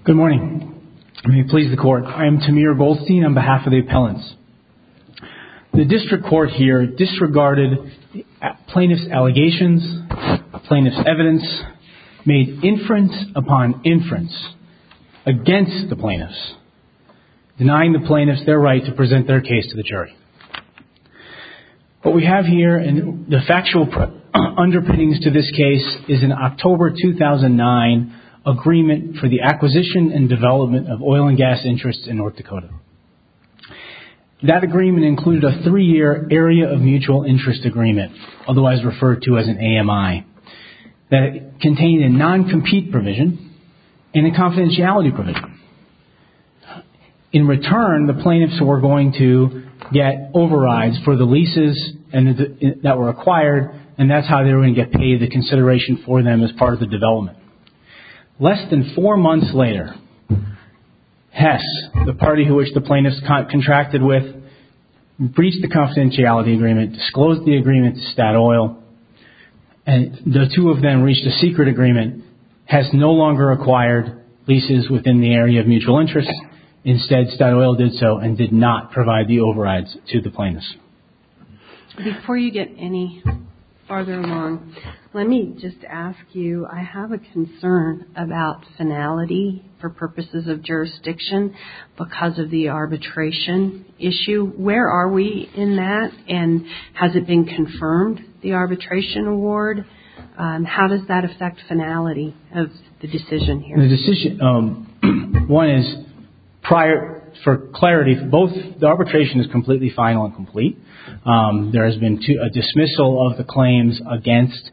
Good morning. May it please the Court. I am Tamir Goldstein on behalf of the appellants. The district court here disregarded plaintiff's allegations, plaintiff's evidence, made inference upon inference against the plaintiffs, denying the plaintiffs their right to present their case to the jury. What we have here in the factual underpinnings to this case is an October 2009 agreement for the acquisition and development of oil and gas interests in North Dakota. That agreement included a 3-year area of mutual interest agreement, otherwise referred to as an AMI, that contained a non-compete provision and a confidentiality provision. In return, the plaintiffs were going to get overrides for the leases that were acquired, and that's how they were going to get paid the consideration for them as part of the development. Less than 4 months later, Hess, the party who which the plaintiffs contracted with, breached the confidentiality agreement, disclosed the agreement to Statoil, and the two of them reached a secret agreement. Hess no longer acquired leases within the area of mutual interest. Instead, Statoil did so and did not provide the overrides to the plaintiffs. Before you get any farther along, let me just ask you, I have a concern about finality for purposes of jurisdiction because of the arbitration issue. Where are we in that, and has it been confirmed, the arbitration award? How does that affect finality of the decision here? The decision, one is, for clarity, both the arbitration is completely final and complete. There has been a dismissal of the claims against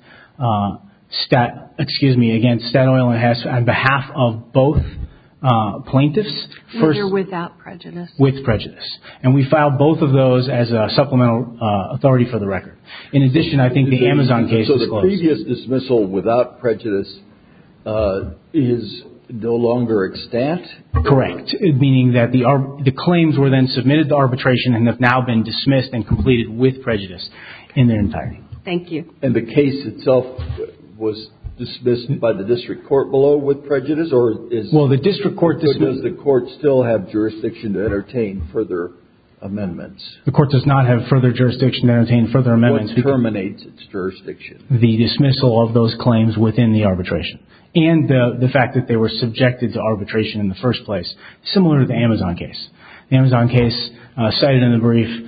Statoil and Hess on behalf of both plaintiffs. First, without prejudice. With prejudice. And we filed both of those as a supplemental authority for the record. In addition, I think the Amazon case is closed. So the previous dismissal without prejudice is no longer extant? Correct, meaning that the claims were then submitted to arbitration and have now been dismissed and completed with prejudice in their entirety. Thank you. And the case itself was dismissed by the district court below with prejudice, or the district court does the court still have jurisdiction to entertain further amendments? The court does not have further jurisdiction to entertain further amendments. What terminates its jurisdiction? The dismissal of those claims within the arbitration, and the fact that they were subjected to arbitration in the first place, similar to the Amazon case. The Amazon case, cited in the brief,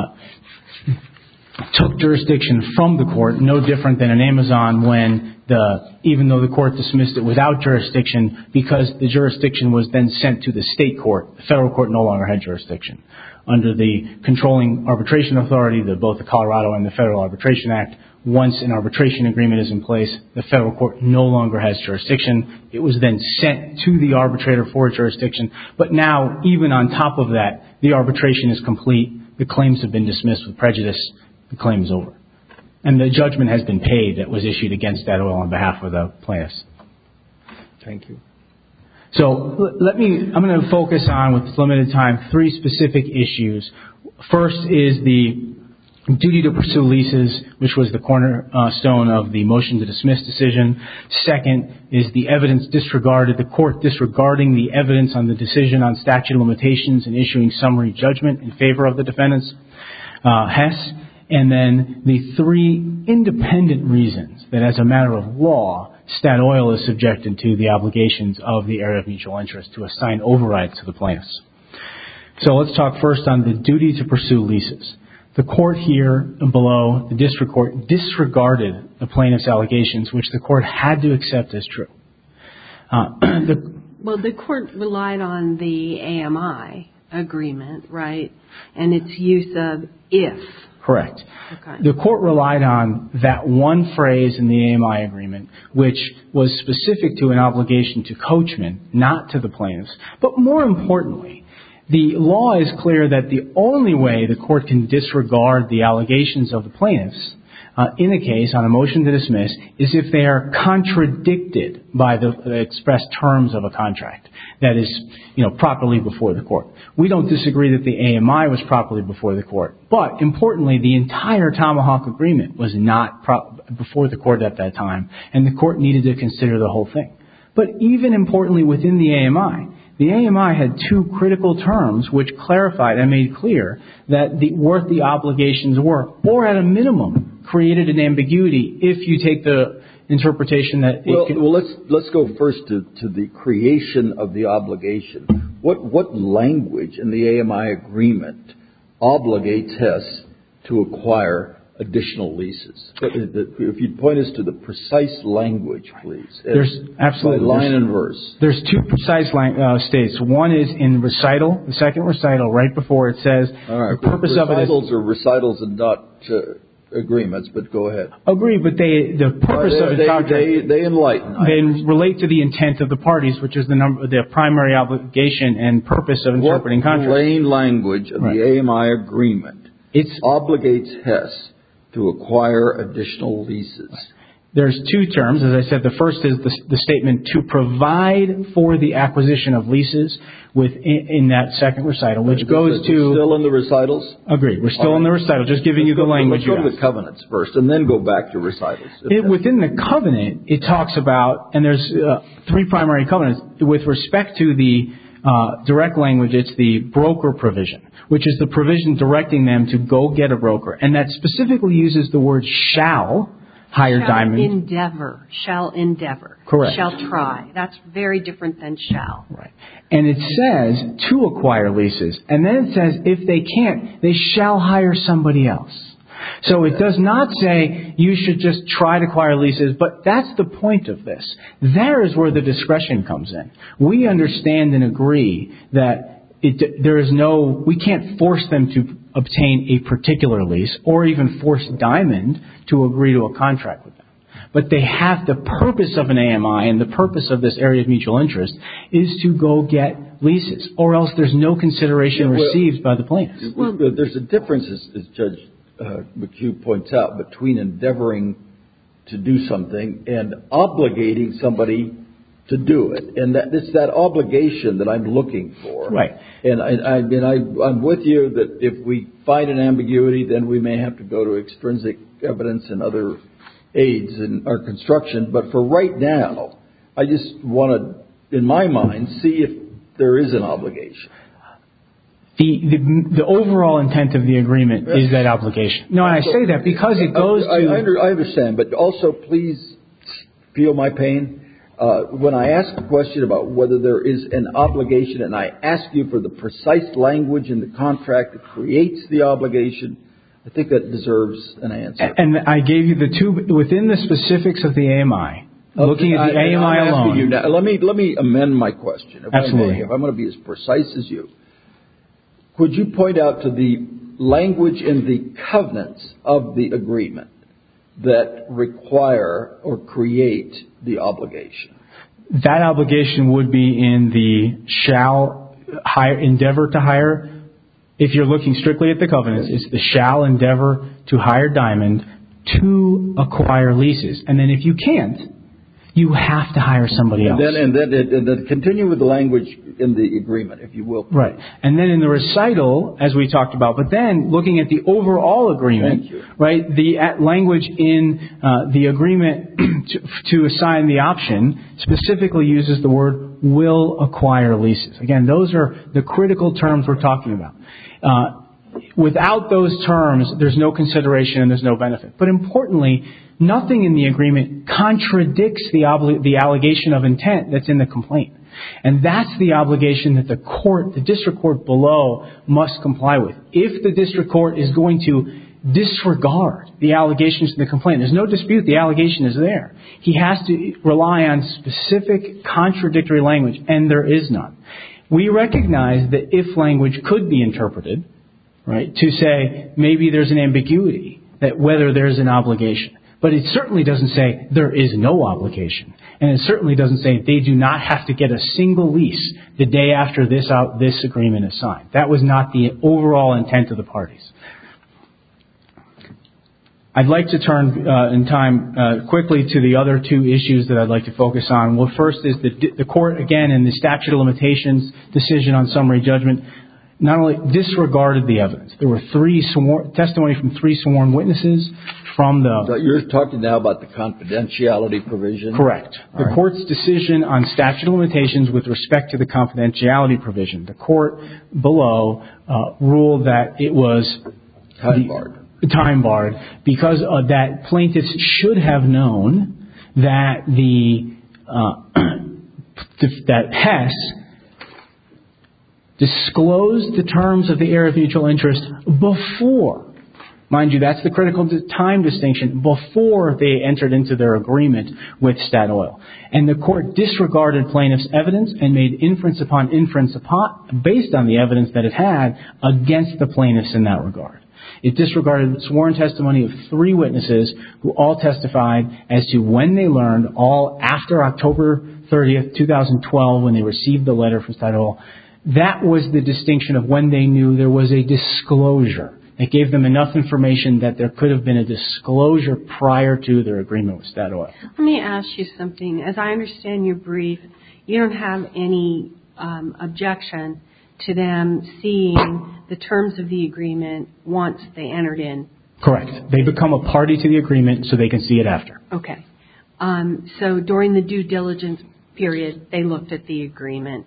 took jurisdiction from the court, no different than in Amazon when even though the court dismissed it without jurisdiction, because the jurisdiction was then sent to the state court, the federal court no longer had jurisdiction. Under the controlling arbitration authority, both the Colorado and the Federal Arbitration Act, once an arbitration agreement is in place, the federal court no longer has jurisdiction. It was then sent to the arbitrator for jurisdiction. But now, even on top of that, the arbitration is complete. The claims have been dismissed with prejudice. The claim is over. And the judgment has been paid that was issued against Statoil on behalf of the plaintiffs. Thank you. So I'm going to focus on, with limited time, 3 specific issues. First is the duty to pursue leases, which was the cornerstone of the motion to dismiss decision. Second is the evidence disregarded, the court disregarding the evidence on the decision on statute of limitations and issuing summary judgment in favor of the defendants, Hess. And then the 3 independent reasons that, as a matter of law, Statoil is subjected to the obligations of the area of mutual interest to assign overrides to the plaintiffs. So let's talk first on the duty to pursue leases. The court here below, the district court, disregarded the plaintiff's allegations, which the court had to accept as true. The court relied on the AMI agreement, right, and its use of if. Correct. Okay. The court relied on that one phrase in the AMI agreement, which was specific to an obligation to Coachman, not to the plaintiffs. But more importantly, the law is clear that the only way the court can disregard the allegations of the plaintiffs in a case on a motion to dismiss is if they are contradicted by the express terms of a contract that is, properly before the court. We don't disagree that the AMI was properly before the court, but importantly, the entire Tomahawk agreement was not before the court at that time, and the court needed to consider the whole thing. But even importantly within the AMI had two critical terms which clarified and made clear that what the obligations were, or at a minimum created an ambiguity if you take the interpretation that let's go first to the creation of the obligation. What language in the AMI agreement obligates Hess to acquire additional leases? If you'd point us to the precise language, please. There's absolutely line and verse. There's two precise states. One is in recital, the second recital, right before it says the purpose of it is. Recitals are recitals and not agreements, but go ahead. Agree, but the purpose of the contract. They enlighten. They relate to the intent of the parties, which is the primary obligation and purpose of interpreting contracts. What plain language of the AMI agreement obligates Hess to acquire additional leases? There's two terms. As I said, the first is the statement to provide for the acquisition of leases in that second recital, which goes to... Still in the recitals? Agreed. We're still in the recital, just giving you the language. Let's go to the covenants first and then go back to recitals. Within the covenant, it talks about, and there's three primary covenants. With respect to the direct language, it's the broker provision, which is the provision directing them to go get a broker. And that specifically uses the word shall hire Diamond. Shall endeavor. Correct. Shall try. That's very different than shall. Right. And it says to acquire leases. And then it says if they can't, they shall hire somebody else. So it does not say you should just try to acquire leases, but that's the point of this. There is where the discretion comes in. We understand and agree that we can't force them to obtain a particular lease or even force Diamond to agree to a contract with them. But they have the purpose of an AMI, and the purpose of this area of mutual interest is to go get leases, or else there's no consideration received by the plaintiffs. There's a difference, as Judge McHugh points out, between endeavoring to do something and obligating somebody to do it. And it's that obligation that I'm looking for. Right. And I'm with you that if we find an ambiguity, then we may have to go to extrinsic evidence and other aids in our construction. But for right now, I just want to, in my mind, see if there is an obligation. The overall intent of the agreement is that obligation. No, I say that because it goes to... I understand, but also please feel my pain. When I ask a question about whether there is an obligation and I ask you for the precise language in the contract that creates the obligation, I think that deserves an answer. And I gave you the two within the specifics of the AMI. Looking at the AMI alone. Let me amend my question. Absolutely. If I'm going to be as precise as you, could you point out to the language in the covenants of the agreement that require or create the obligation? That obligation would be in the shall endeavor to hire. If you're looking strictly at the covenants, it's the shall endeavor to hire Diamond to acquire leases. And then if you can't, you have to hire somebody else. And then continue with the language in the agreement, if you will. Right. And then in the recital, as we talked about, but then looking at the overall agreement, right, the language in the agreement to assign the option specifically uses the word will acquire leases. Again, those are the critical terms we're talking about. Without those terms, there's no consideration and there's no benefit. But importantly, nothing in the agreement contradicts the allegation of intent that's in the complaint. And that's the obligation that the district court below must comply with. If the district court is going to disregard the allegations in the complaint, there's no dispute the allegation is there. He has to rely on specific contradictory language, and there is none. We recognize that if language could be interpreted, right, to say maybe there's an ambiguity, that whether there's an obligation. But it certainly doesn't say there is no obligation. And it certainly doesn't say they do not have to get a single lease the day after this agreement is signed. That was not the overall intent of the parties. I'd like to turn in time quickly to the other two issues that I'd like to focus on. Well, first is the court, again, in the statute of limitations decision on summary judgment, not only disregarded the evidence. There were testimony from three sworn witnesses from the... So you're talking now about the confidentiality provision? Correct. The court's decision on statute of limitations with respect to the confidentiality provision. The court below ruled that it was... Time barred. Because that plaintiffs should have known that that Hess disclosed the terms of the area of mutual interest before. Mind you, that's the critical time distinction, before they entered into their agreement with Statoil. And the court disregarded plaintiff's evidence and made inference upon inference based on the evidence that it had against the plaintiffs in that regard. It disregarded sworn testimony of 3 witnesses who all testified as to when they learned, all after October 30th, 2012, when they received the letter from Statoil. That was the distinction of when they knew there was a disclosure. It gave them enough information that there could have been a disclosure prior to their agreement with Statoil. Let me ask you something. As I understand your brief, you don't have any objection to them seeing the terms of the agreement once they entered in. Correct. They become a party to the agreement so they can see it after. Okay. So during the due diligence period, they looked at the agreement.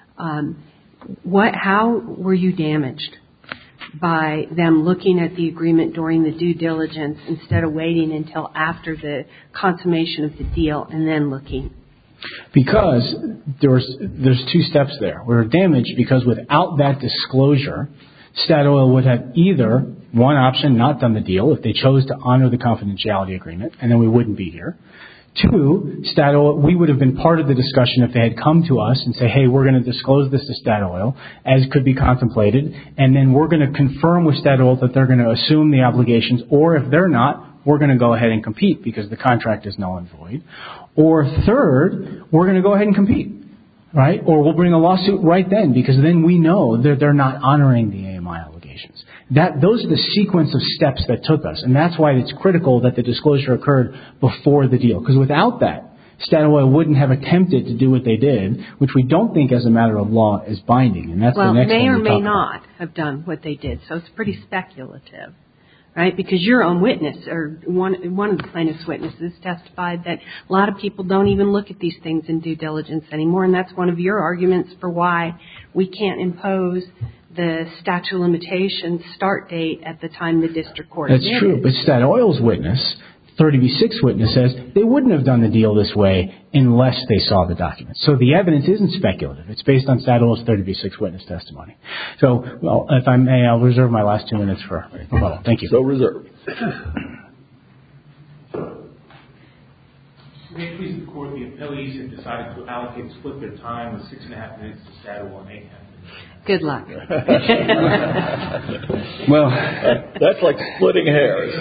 How were you damaged by them looking at the agreement during the due diligence instead of waiting until after the consummation of the deal and then looking? Because there's 2 steps there. We're damaged because without that disclosure, Statoil would have either, one option, not done the deal if they chose to honor the confidentiality agreement, and then we wouldn't be here. 2, Statoil, we would have been part of the discussion if they had come to us and say, hey, we're going to disclose this to Statoil, as could be contemplated, and then we're going to confirm with Statoil that they're going to assume the obligations, or if they're not, we're going to go ahead and compete because the contract is null and void. Or 3rd, we're going to go ahead and compete, right? Or we'll bring a lawsuit right then because then we know that they're not honoring the AMI obligations. Those are the sequence of steps that took us, and that's why it's critical that the disclosure occurred before the deal. Because without that, Statoil wouldn't have attempted to do what they did, which we don't think as a matter of law is binding. And that's the next thing we talk about. May or may not have done what they did, so it's pretty speculative. Right, because your own witness, or one of the plaintiff's witnesses, testified that a lot of people don't even look at these things in due diligence anymore, and that's one of your arguments for why we can't impose the statute of limitations start date at the time the district court did. That's true, but Statoil's witness, 30B6 witness, says they wouldn't have done the deal this way unless they saw the documents. So the evidence isn't speculative. It's based on Statoil's 30B6 witness testimony. So, well, if I may, I'll reserve my last 2 minutes for rebuttal. Thank you. So reserved. May it please the Court, the appellees have decided to allocate split their time with 6.5 minutes to Statoil and 8.5 minutes. Good luck. Well, that's like splitting hairs.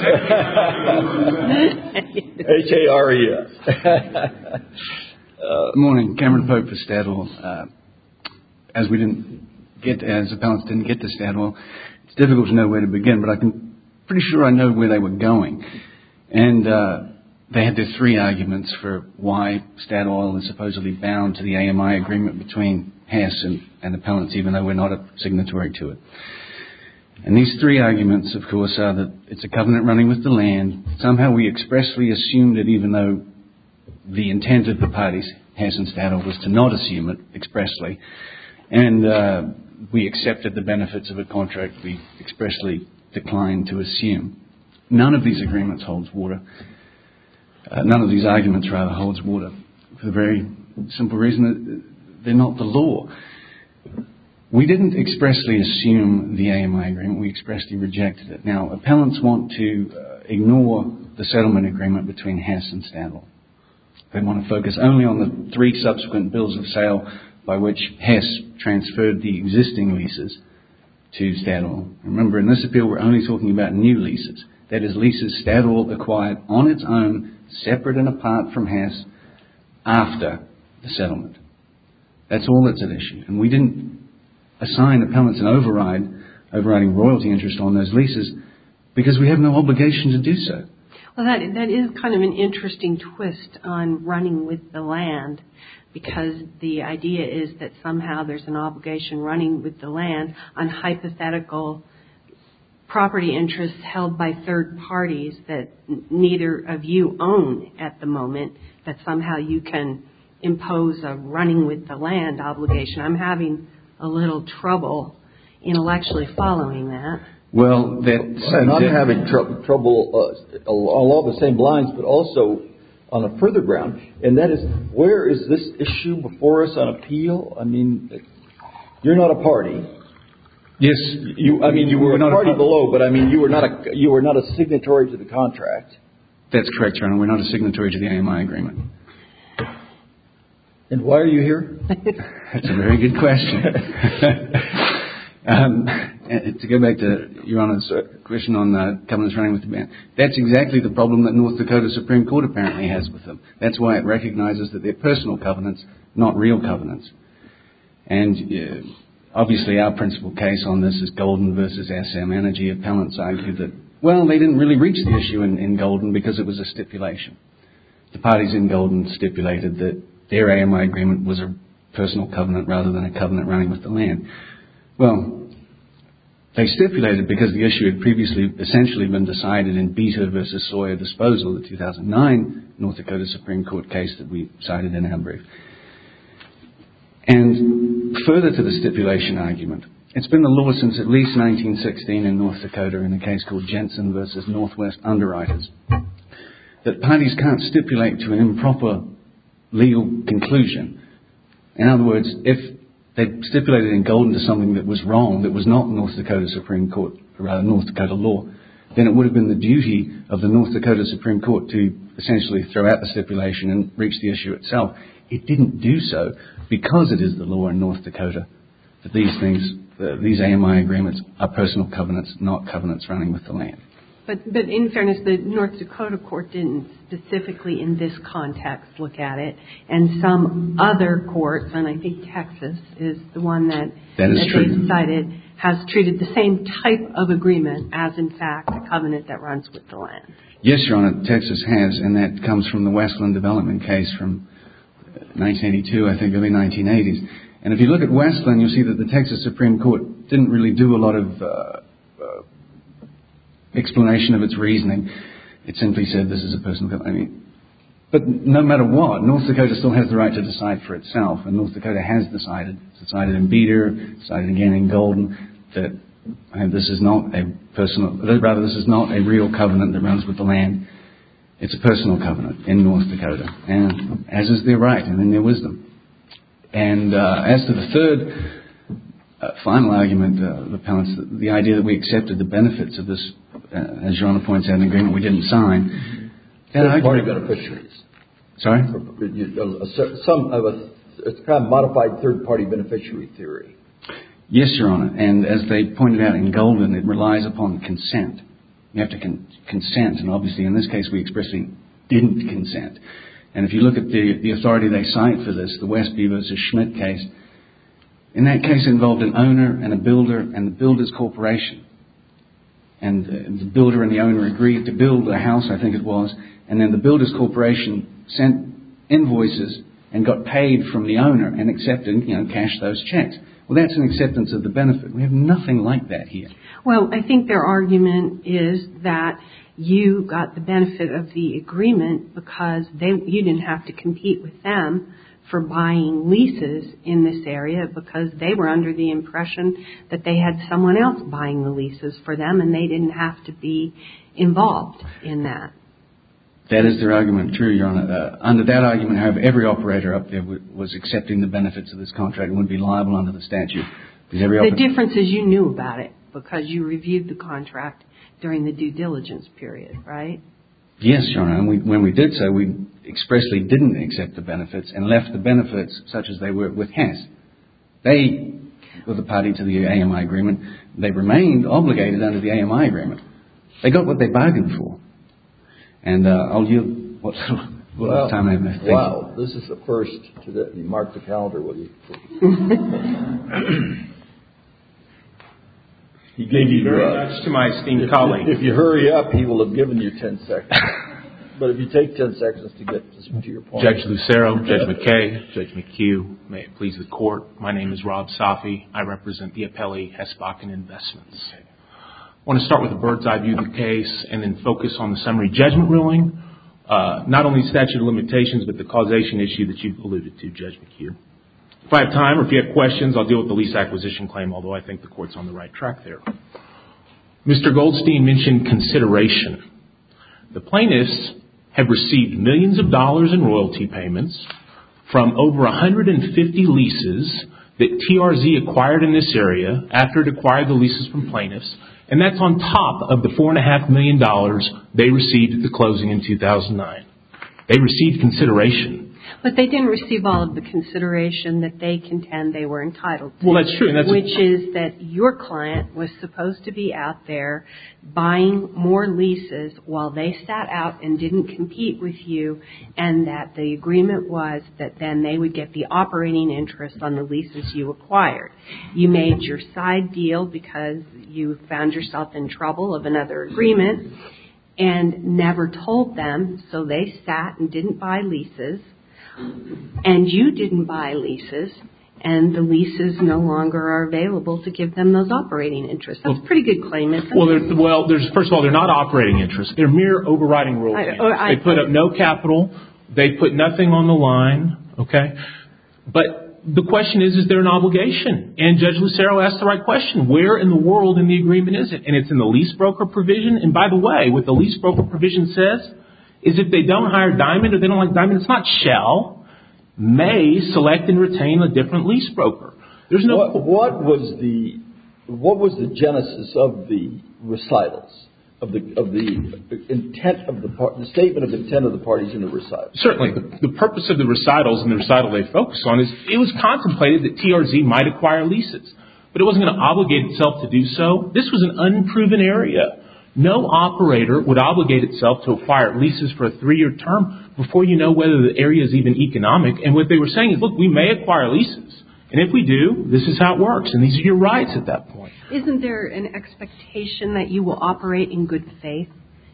HARES. Good morning. Cameron Pope for Statoil. As appellants didn't get to Statoil, it's difficult to know where to begin, but I'm pretty sure I know where they were going. And they had their 3 arguments for why Statoil is supposedly bound to the AMI agreement between Hess and appellants, even though we're not a signatory to it. And these 3 arguments, of course, are that it's a covenant running with the land. Somehow we expressly assumed it, even though the intent of the parties, Hess and Statoil, was to not assume it expressly. And we accepted the benefits of a contract we expressly declined to assume. None of these agreements holds water. None of these arguments, rather, holds water for the very simple reason that they're not the law. We didn't expressly assume the AMI agreement. We expressly rejected it. Now, appellants want to ignore the settlement agreement between Hess and Statoil. They want to focus only on the 3 subsequent bills of sale by which Hess transferred the existing leases to Statoil. Remember, in this appeal, we're only talking about new leases. That is, leases Statoil acquired on its own, separate and apart from Hess, after the settlement. That's all that's at issue. And we didn't assign appellants an overriding royalty interest on those leases because we have no obligation to do so. Well, that is kind of an interesting twist on running with the land, because the idea is that somehow there's an obligation running with the land on hypothetical property interests held by third parties that neither of you own at the moment, that somehow you can impose a running with the land obligation. I'm having a little trouble intellectually following that. Well, I'm having trouble along the same lines, but also on a further ground, and that is, where is this issue before us on appeal? I mean, you're not a party. Yes, you were a party below, but I mean, you were not a signatory to the contract. That's correct, Your Honor. We're not a signatory to the AMI agreement. And why are you here? That's a very good question. To go back to Your Honor's question on covenants running with the land, that's exactly the problem that North Dakota Supreme Court apparently has with them. That's why it recognizes that they're personal covenants, not real covenants. And obviously our principal case on this is Golden versus SM Energy. Appellants argue that, well, they didn't really reach the issue in Golden because it was a stipulation. The parties in Golden stipulated that their AMI agreement was a personal covenant rather than a covenant running with the land. Well, they stipulated because the issue had previously essentially been decided in Beta versus Sawyer disposal, the 2009 North Dakota Supreme Court case that we cited in our brief. And further to the stipulation argument, it's been the law since at least 1916 in North Dakota in a case called Jensen versus Northwest Underwriters that parties can't stipulate to an improper legal conclusion. In other words, if they stipulated in Golden to something that was wrong, that was not North Dakota Supreme Court, or rather North Dakota law, then it would have been the duty of the North Dakota Supreme Court to essentially throw out the stipulation and reach the issue itself. It didn't do so because it is the law in North Dakota that these things, these AMI agreements are personal covenants, not covenants running with the land. But in fairness, the North Dakota court didn't specifically in this context look at it, and some other courts, and I think Texas is the one that they decided has treated the same type of agreement as, in fact, a covenant that runs with the land. Yes, Your Honor, Texas has, and that comes from the Westland Development case from 1982, I think, early 1980s. And if you look at Westland, you'll see that the Texas Supreme Court didn't really do a lot of explanation of its reasoning. It simply said this is a personal covenant. But no matter what, North Dakota still has the right to decide for itself, and North Dakota has decided in Beater, decided again in Golden, that this is not a this is not a real covenant that runs with the land. It's a personal covenant in North Dakota, and as is their right and in their wisdom. And as to the third final argument, the appellants, the idea that we accepted the benefits of this, as Your Honor points out, an agreement we didn't sign. Third-party beneficiaries. Sorry? It's kind of modified third-party beneficiary theory. Yes, Your Honor. And as they pointed out in Golden, it relies upon consent. You have to consent, and obviously in this case we expressly didn't consent. And if you look at the authority they cite for this, the Westby versus Schmidt case, in that case involved an owner and a builder and the builder's corporation. And the builder and the owner agreed to build a house, I think it was, and then the builder's corporation sent invoices and got paid from the owner and accepted, cashed those checks. Well, that's an acceptance of the benefit. We have nothing like that here. Well, I think their argument is that you got the benefit of the agreement because you didn't have to compete with them for buying leases in this area because they were under the impression that they had someone else buying the leases for them and they didn't have to be involved in that. That is their argument, true, Your Honor. Under that argument, however, every operator up there was accepting the benefits of this contract and would be liable under the statute. The difference is you knew about it because you reviewed the contract during the due diligence period, right? Yes, Your Honor. And when we did so, we expressly didn't accept the benefits and left the benefits such as they were with Hess. They were the party to the AMI agreement. They remained obligated under the AMI agreement. They got what they bargained for. And I'll yield what time I have left. Wow, this is the first today. You mark the calendar, will you? He gave you very much to my esteemed colleague. If you hurry up, he will have given you 10 seconds. But if you take 10 seconds to get to your point. Judge Lucero, Judge McKay, Judge McHugh, may it please the court. My name is Rob Safi. I represent the appellee Hess Bakken Investments. want to start with a bird's eye view of the case and then focus on the summary judgment ruling, not only statute of limitations, but the causation issue that you've alluded to, Judge McHugh. If I have time or if you have questions, I'll deal with the lease acquisition claim, although I think the court's on the right track there. Mr. Goldstein mentioned consideration. The plaintiffs have received millions of dollars in royalty payments from over 150 leases that TRZ acquired in this area after it acquired the leases from plaintiffs, and that's on top of the $4.5 million they received at the closing in 2009. They received consideration. But they didn't receive all of the consideration that they contend they were entitled to. Well, that's true. Which is that your client was supposed to be out there buying more leases while they sat out and didn't compete with you, and that the agreement was that then they would get the operating interest on the leases you acquired. You made your side deal because you found yourself in trouble of another agreement and never told them, so they sat and didn't buy leases. And you didn't buy leases, and the leases no longer are available to give them those operating interests. That's a pretty good claim, isn't it? Well, first of all, they're not operating interests. They're mere overriding royalties. They put up no capital. They put nothing on the line, okay? But the question is there an obligation? And Judge Lucero asked the right question. Where in the world in the agreement is it? And it's in the lease broker provision. And by the way, what the lease broker provision says is if they don't hire Diamond or they don't like Diamond, it's not shall, may select and retain a different lease broker. There's no. What was the genesis of the recitals, of the intent of the statement of intent of the parties in the recitals? Certainly, the purpose of the recitals and the recital they focus on is it was contemplated that TRZ might acquire leases, but it wasn't going to obligate itself to do so. This was an unproven area. No operator would obligate itself to acquire leases for a 3-year term before you know whether the area is even economic. And what they were saying is, look, we may acquire leases. And if we do, this is how it works. And these are your rights at that point. Isn't there an expectation that you will operate in good faith?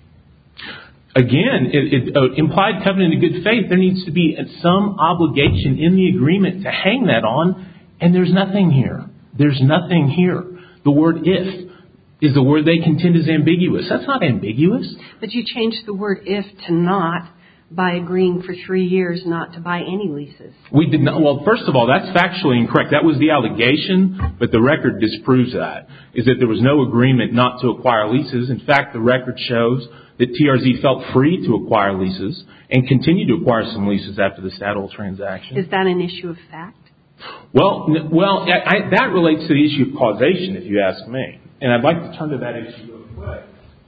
Again, implied covenant of good faith, there needs to be some obligation in the agreement to hang that on. And there's nothing here. There's nothing here. The word if is the word they contend is ambiguous. That's not ambiguous. But you changed the word if to not by agreeing for 3 years not to buy any leases. We did not. Well, first of all, that's factually incorrect. That was the allegation, but the record disproves that, is that there was no agreement not to acquire leases. In fact, the record shows that TRZ felt free to acquire leases and continued to acquire some leases after the Statoil transaction. Is that an issue of fact? Well, that relates to the issue of causation, if you ask me. And I'd like to turn to that issue real quick.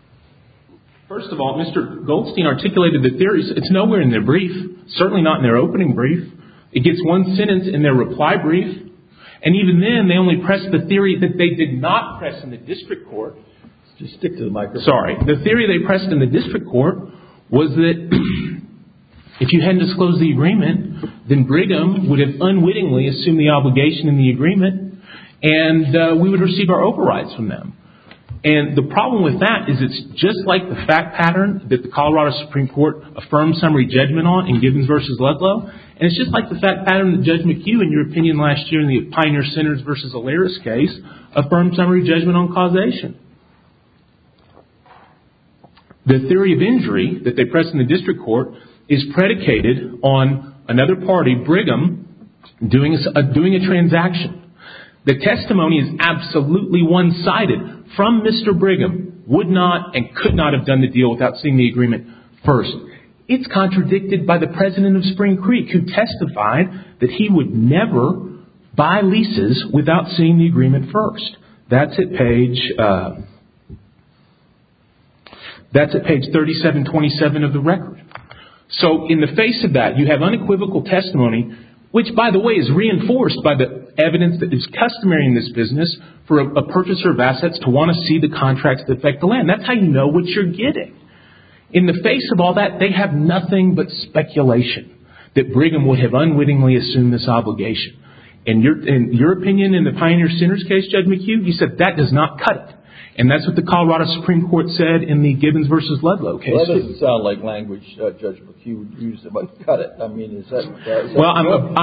First of all, Mr. Goldstein articulated the theories. It's nowhere in their brief, certainly not in their opening brief. It gets one sentence in their reply brief. And even then, they only press the theory that they did not press in the district court. Just stick to the microphone. Sorry. The theory they pressed in the district court was that if you hadn't disclosed the agreement, then Brigham would have unwittingly assumed the obligation in the agreement, and we would receive our overrides from them. And the problem with that is it's just like the fact pattern that the Colorado Supreme Court affirmed summary judgment on in Gibbons v. Ludlow. And it's just like the fact pattern that Judge McHugh, in your opinion last year in the Pioneer Centers v. Alaris case, affirmed summary judgment on causation. The theory of injury that they pressed in the district court is predicated on another party, Brigham, doing a transaction. The testimony is absolutely one-sided. From Mr. Brigham, would not and could not have done the deal without seeing the agreement first. It's contradicted by the president of Spring Creek, who testified that he would never buy leases without seeing the agreement first. That's at page 3727 of the record. So in the face of that, you have unequivocal testimony, which, by the way, is reinforced by the evidence that is customary in this business for a purchaser of assets to want to see the contracts that affect the land. That's how you know what you're getting. In the face of all that, they have nothing but speculation that Brigham would have unwittingly assumed this obligation. In your opinion, in the Pioneer Centers case, Judge McHugh, you said that does not cut it. And that's what the Colorado Supreme Court said in the Gibbons versus Ludlow case. Well, that doesn't sound like language Judge McHugh would use. But cut it. I mean, is that well,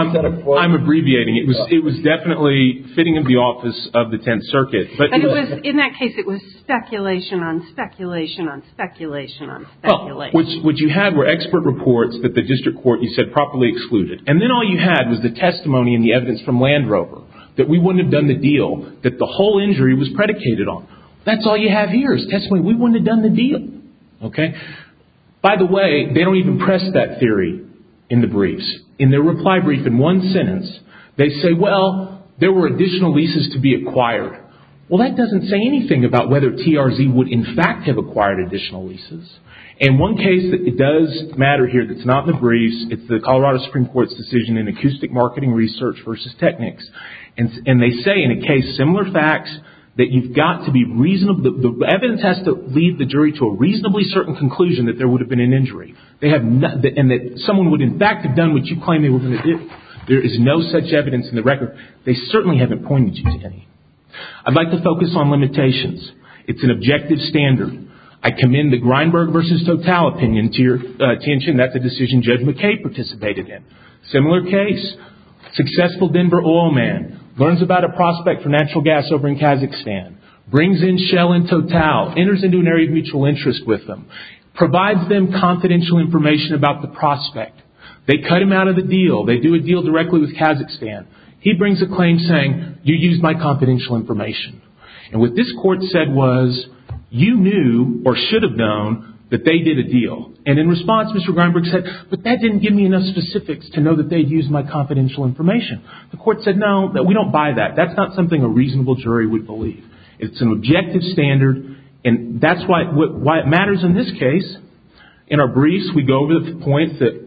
I'm abbreviating. It was definitely fitting of the office of the Tenth Circuit. But it was, in that case, it was speculation on speculation on speculation on speculation. Well, what you had were expert reports that the district court, you said, properly excluded. And then all you had was the testimony and the evidence from Land Rover that we wouldn't have done the deal that the whole injury was predicated on. That's all you have here is testimony. We wouldn't have done the deal. Okay? By the way, they don't even press that theory in the briefs. In their reply brief, in one sentence, they say, well, there were additional leases to be acquired. Well, that doesn't say anything about whether TRZ would in fact have acquired additional leases. And one case that it does matter here that's not in the briefs, it's the Colorado Supreme Court's decision in Acoustic Marketing Research versus Technics. And they say in a case similar facts, that you've got to be reasonable. The evidence has to lead the jury to a reasonably certain conclusion that there would have been an injury. And that someone would in fact have done what you claim they were going to do. There is no such evidence in the record. They certainly haven't pointed you to any. I'd like to focus on limitations. It's an objective standard. I commend the Greinberg versus Total opinion to your attention. That's a decision Judge McKay participated in. Similar case. Successful Denver oil man. Learns about a prospect for natural gas over in Kazakhstan. Brings in Shell and Total. Enters into an area of mutual interest with them. Provides them confidential information about the prospect. They cut him out of the deal. They do a deal directly with Kazakhstan. He brings a claim saying, you used my confidential information. And what this court said was, you knew or should have known that they did a deal. And in response, Mr. Greinberg said, but that didn't give me enough specifics to know that they'd used my confidential information. The court said, no, that we don't buy that. That's not something a reasonable jury would believe. It's an objective standard, and that's why it matters in this case. In our briefs, we go over the point that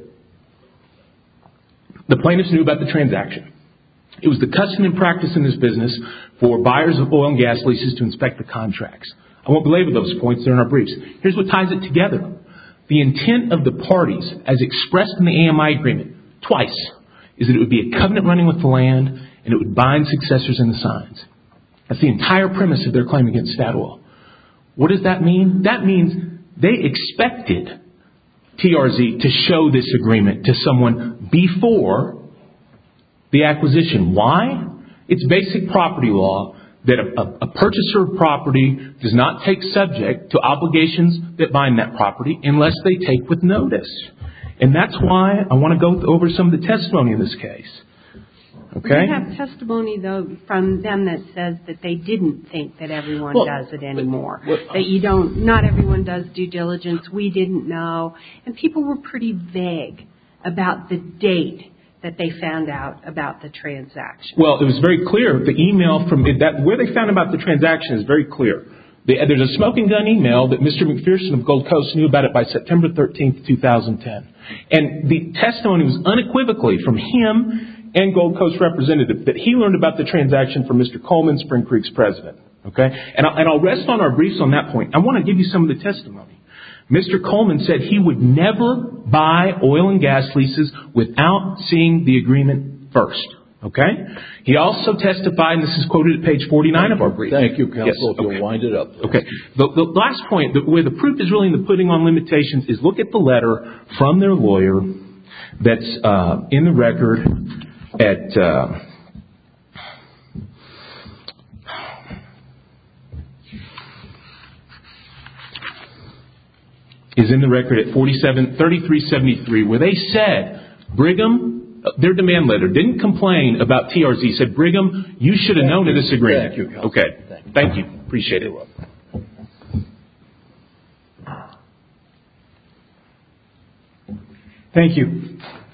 the plaintiffs knew about the transaction. It was the custom and practice in this business for buyers of oil and gas leases to inspect the contracts. I won't belabor those points. They're in our briefs. Here's what ties it together. The intent of the parties, as expressed in the AMI agreement, twice, is that it would be a covenant running with the land and it would bind successors in the signs. That's the entire premise of their claim against Statoil. What does that mean? That means they expected TRZ to show this agreement to someone before the acquisition. Why? It's basic property law that a purchaser of property does not take subject to obligations that bind that property unless they take with notice. And that's why I want to go over some of the testimony in this case. Okay? We have testimony, though, from them that says that they didn't think that everyone does it anymore. That not everyone does due diligence. We didn't know. And people were pretty vague about the date that they found out about the transaction. Well, it was very clear. The email from that, where they found about the transaction is very clear. There's a smoking gun email that Mr. McPherson of Gold Coast knew about it by September 13th, 2010. And the testimony was unequivocally from him and Gold Coast representative that he learned about the transaction from Mr. Coleman, Spring Creek's president. Okay? And I'll rest on our briefs on that point. I want to give you some of the testimony. Mr. Coleman said he would never buy oil and gas leases without seeing the agreement first. Okay? He also testified, and this is quoted at page 49 of our brief. Thank you, counsel. Yes, if you'll wind it up. Okay. The last point, where the proof is really in the pudding on limitations, is look at the letter from their lawyer that's in the record at... is in the record at 3373, where they said, Brigham, their demand letter, didn't complain about TRZ, said, Brigham, you should have known of this agreement. Thank you, counsel. Okay. Thank you. Appreciate it. Thank you.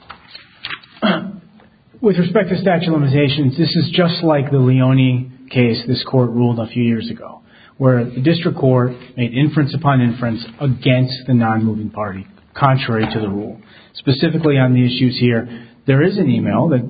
With respect to statute of limitations, this is just like the Leone case this court ruled a few years ago, where the district court made inference upon inference against the non-moving party, contrary to the rule. Specifically on the issues here, there is an email that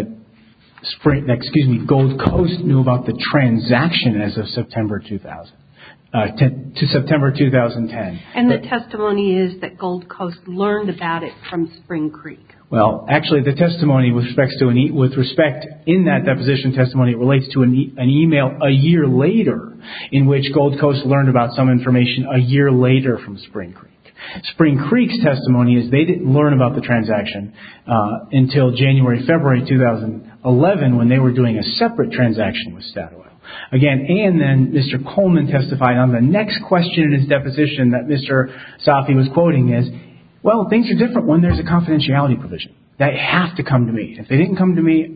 Gold Coast knew about the transaction as of September 2000 to September 2010. And the testimony is that Gold Coast learned about it from Spring Creek. Well, actually, the testimony with respect in that deposition testimony, it relates to an email a year later in which Gold Coast learned about some information a year later from Spring Creek. Spring Creek's testimony is they didn't learn about the transaction until February 2011 when they were doing a separate transaction with Statoil. Again, and then Mr. Coleman testified on the next question in his deposition that Mr. Safi was quoting is, well, things are different when there's a confidentiality provision. They have to come to me. If they didn't come to me,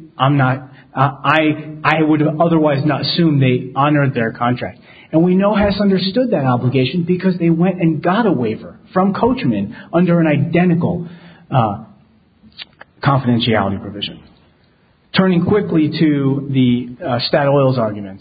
I would have otherwise not assumed they honored their contract. And we know Hess understood that obligation because they went and got a waiver from Coachman under an identical confidentiality provision. Turning quickly to the Statoil's arguments.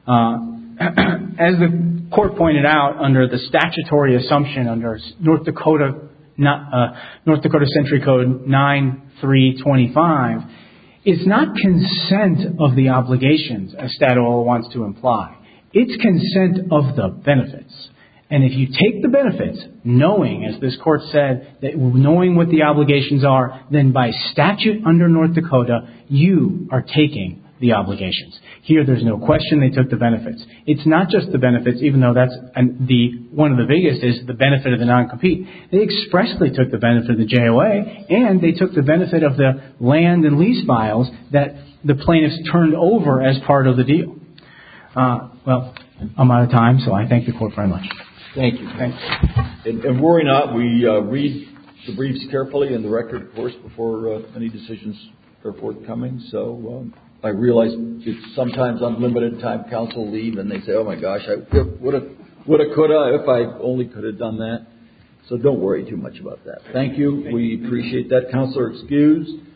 As the court pointed out, under the statutory assumption under North Dakota Century Code 9325, it's not consent of the obligations, as Statoil wants to imply. It's consent of the benefits. And if you take the benefits, knowing, as this court said, that knowing what the obligations are, then by statute under North Dakota, you are taking the obligations. Here, there's no question they took the benefits. It's not just the benefits, even though that's one of the biggest is the benefit of the non-compete. They expressly took the benefit of the JOA, and they took the benefit of the land and lease files that the plaintiffs turned over as part of the deal. Well, I'm out of time, so I thank the court very much. Thank you. Thanks. And worry not, we read the briefs carefully and the record, of course, before any decisions are forthcoming. So I realize it's sometimes unlimited time counsel leave, and they say, "Oh my gosh, I woulda, coulda, if I only could have done that." So don't worry too much about that. Thank you. We appreciate that. Counselor excused.